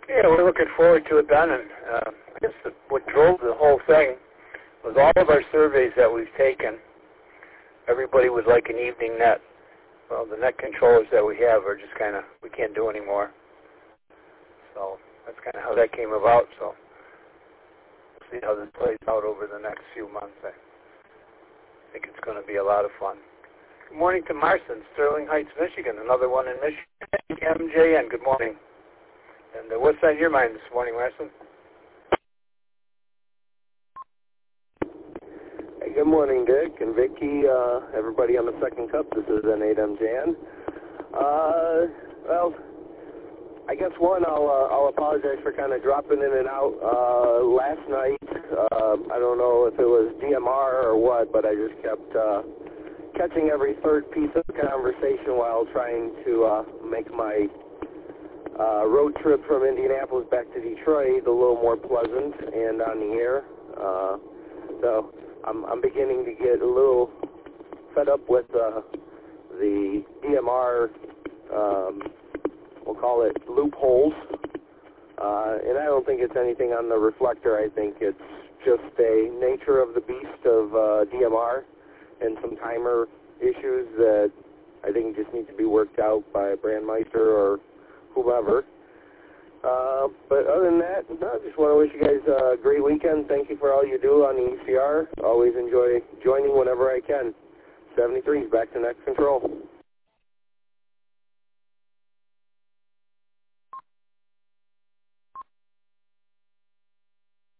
Yeah, we're looking forward to it, Ben. And I guess what drove the whole thing was all of our surveys that we've taken. Everybody would like an evening net. Well, the net controllers that we have are just kind of, we can't do anymore. So that's kind of how that came about. So we'll see how this plays out over the next few months. I think it's going to be a lot of fun. Good morning to Marson, Sterling Heights, Michigan. Another one in Michigan. MJN, good morning. And what's on your mind this morning, Marson? Hey, good morning, Dick and Vicky, everybody on the second cup. This is N8MJN. Well, I guess I'll apologize for kind of dropping in and out. Last night, I don't know if it was DMR or what, but I just kept catching every third piece of conversation while trying to make my road trip from Indianapolis back to Detroit a little more pleasant and on the air. So I'm beginning to get a little fed up with the DMR, we'll call it loopholes. And I don't think it's anything on the reflector. I think it's just a nature of the beast of DMR and some timer issues that I think just need to be worked out by Brandmeister or whomever. But other than that, no, I just want to wish you guys a great weekend. Thank you for all you do on the ECR. Always enjoy joining whenever I can. 73's back to Next Control.